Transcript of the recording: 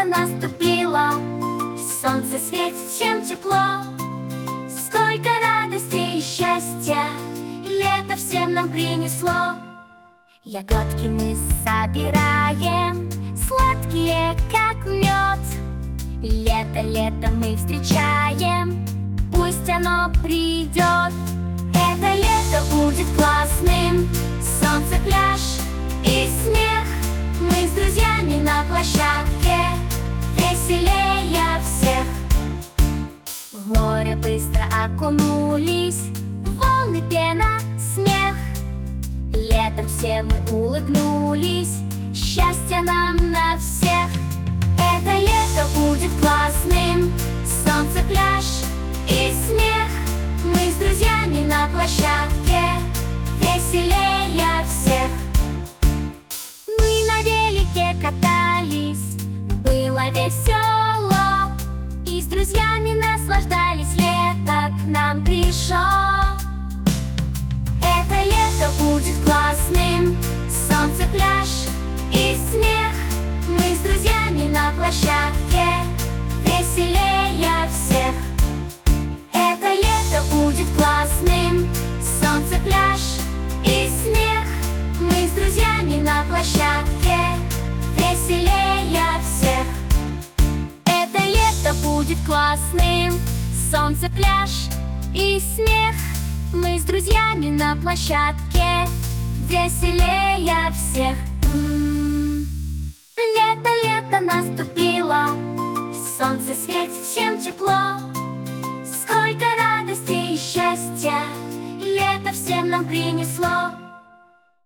наступило, солнце светит, всем тепло. Сколько радости и счастья лето всем нам принесло. Ягодки мы собираем, сладкие, как мед. Лето, лето мы встречаем, пусть оно придет. Это лето будет классным, солнце, пляж и смех. Мы с друзьями на площадке, веселее всех. В море быстро окунулись, волны, пена, смех. Летом все мы улыбнулись, счастья нам на всех. Это лето будет классным, солнце, пляж и смех. Мы с друзьями на площадке, веселее всех. Мы на велике катались, было весело, и с друзьями наслаждались, лето к нам пришло. Это лето будет классным, солнце, пляж и смех. Мы с друзьями на площадке, веселее всех. Это лето будет классным, солнце, пляж и смех. Мы с друзьями на площадке, веселее всех. Это лето будет классным, солнце, пляж и смех. Мы с друзьями на площадке, веселее всех. Лето, лето наступило, солнце светит, всем тепло. Сколько радости и счастья лето всем нам принесло.